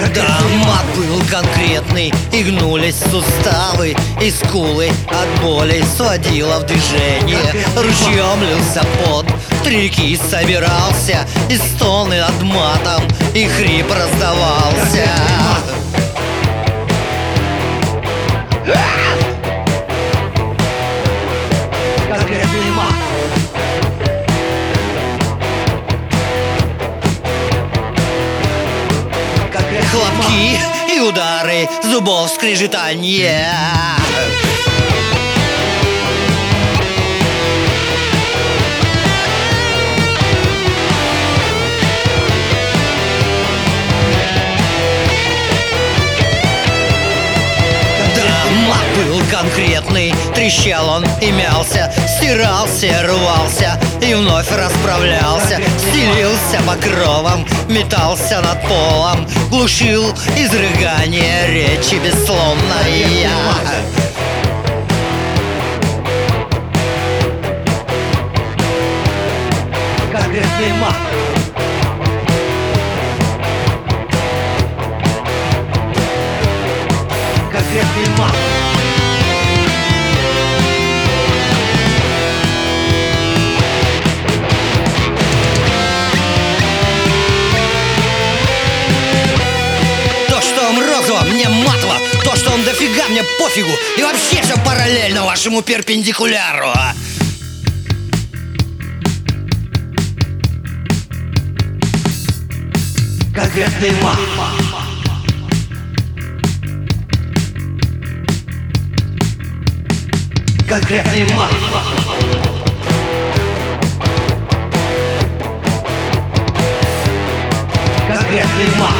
Да, мат был конкретный, и гнулись суставы, и скулы от боли сводило в движение. Ручьем лился пот, трики собирался, и стоны над матом, и хрип раздавался. Конкретный мат. Хлопки и удары, зубов скрежетанье. Был конкретный, трещал он и мялся, стирался, рвался и вновь расправлялся. Стелился покровом, метался над полом, глушил изрыгание речи бессловная. Конкретный мат. Конкретный мат. Розово, мне матово, то, что он дофига, мне пофигу. И вообще все параллельно вашему перпендикуляру. Конкретный мат. Конкретный мат. Конкретный мат.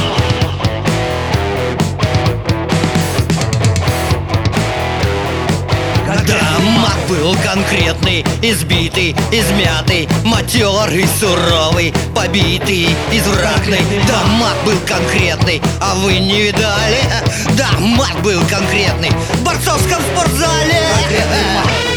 Мат был конкретный, избитый, измятый, матерый, суровый, побитый, извратный. Да, мат был конкретный, а вы не видали? Да, мат был конкретный в борцовском спортзале.